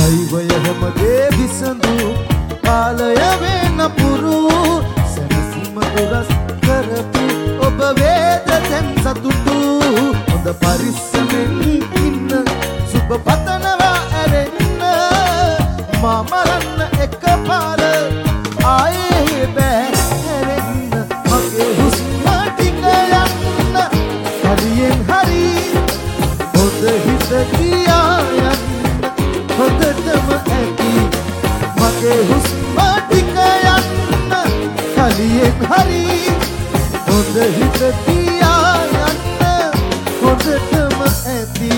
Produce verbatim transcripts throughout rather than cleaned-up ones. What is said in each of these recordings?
දෛවය හැමදේ විසඳු කාලය වෙන පුරු සැනසීම දුරස් කරපු ඔබ වේද දැන් සතුටු හොඳ පරිස්සමෙන් ඉන්න සුබ පතනවා ඇරෙන්න මා මරන්න එකපාර ආයේ බෑ හැරෙන්න මගේ හුස්ම ටික යන්න හරියෙන් හරි හොඳ හිත කියා යන්න හොඳටම ඇති මගේ හුස්ම ටික යන්න හරියෙන් හරි හොඳ හිත කියා යන්න හොඳටම ඇති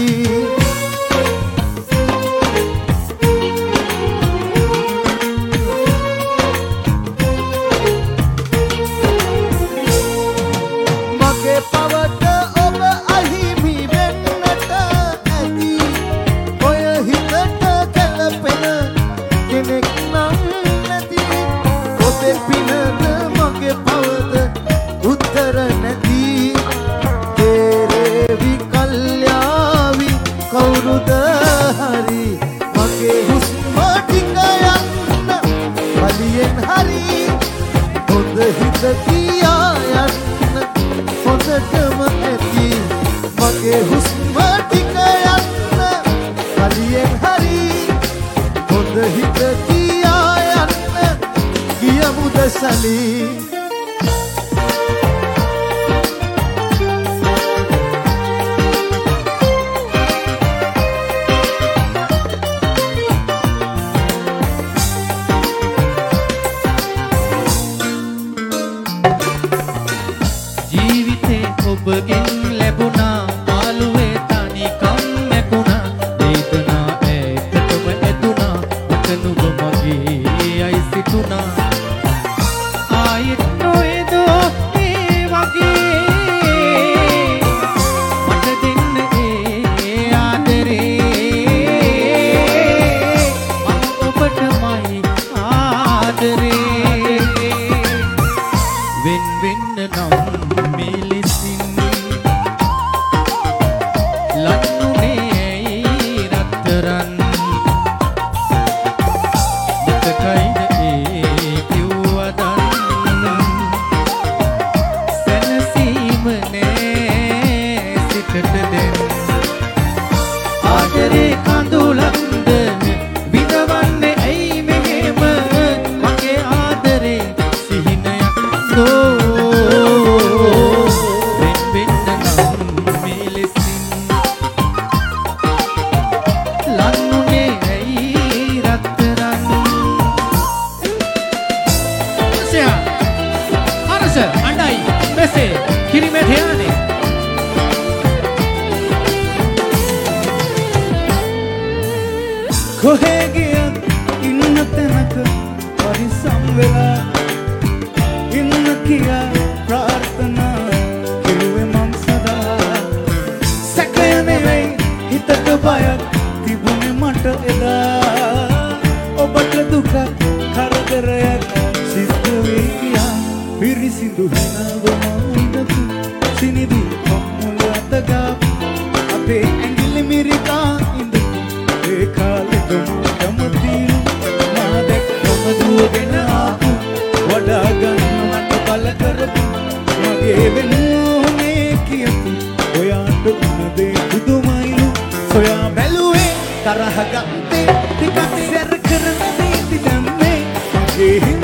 Tarah gante, tiga ser kerana tidak me,